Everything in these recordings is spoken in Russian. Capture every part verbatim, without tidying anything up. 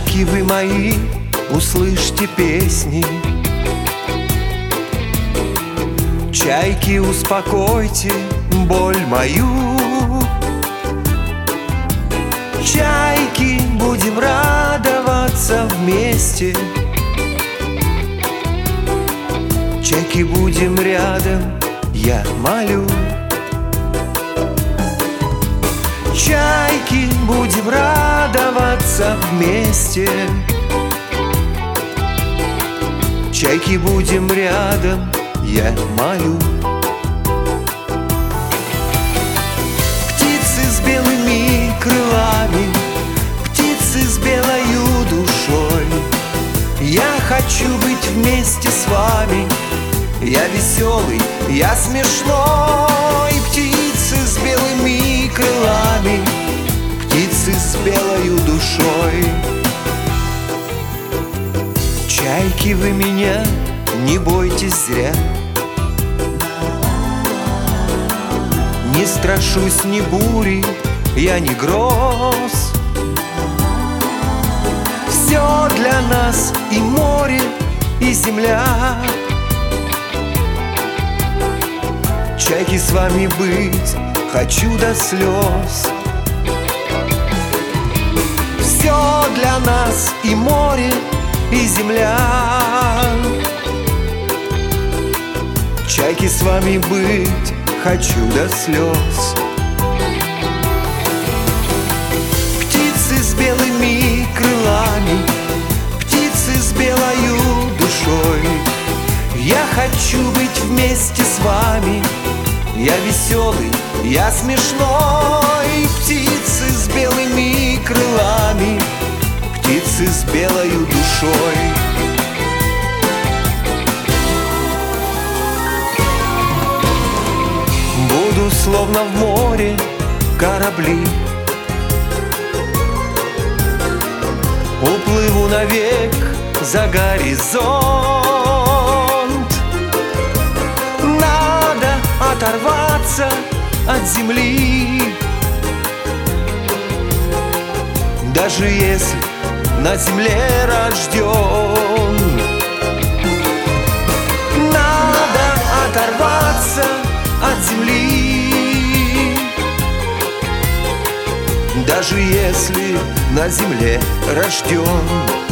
Чайки вы мои, услышьте песни. Чайки, успокойте боль мою. Чайки, будем радоваться вместе. Чайки, будем рядом, я молю. Чайки, будем радоваться вместе. Чайки, будем рядом, я молю. Птицы с белыми крылами, птицы с белою душой, я хочу быть вместе с вами. Я веселый, я смешной. Птицы с белыми крылами, птицы с белою душой. Чайки вы меня, не бойтесь зря. Не страшусь ни бури, я ни гроз. Все для нас, и море, и земля. Чайки, с вами быть хочу до слез. Все для нас, и море, и земля. Чайки, с вами быть хочу до слез. Птицы с белыми крылами, птицы с белою душой, я хочу быть вместе с вами. Я веселый, я смешной. Птицы с белыми крылами, птицы с белою душой. Буду словно в море корабли, уплыву навек за горизонт. Надо оторваться от земли, даже если на земле рожден. Надо оторваться от земли, даже если на земле рожден.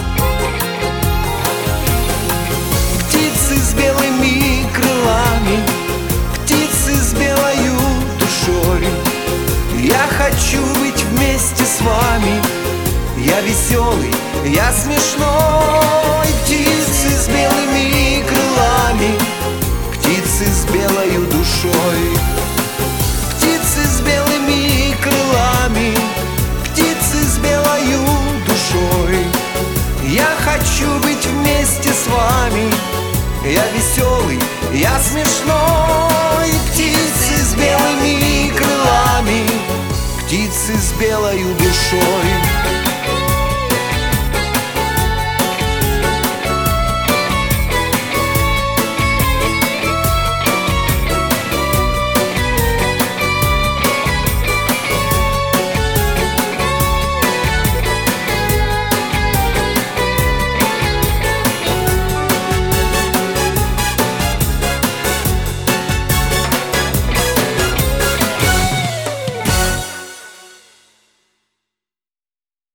Птицы с белыми крылами, птицы с белою душой, я хочу быть вместе с вами. Я веселый, я смешной. Птицы с белыми крылами, птицы с белою душой. Птицы с белыми крылами, птицы с белою душой, я хочу быть вместе с вами. Я веселый, я смешной. Птицы с белыми крылами, птицы с белою душой.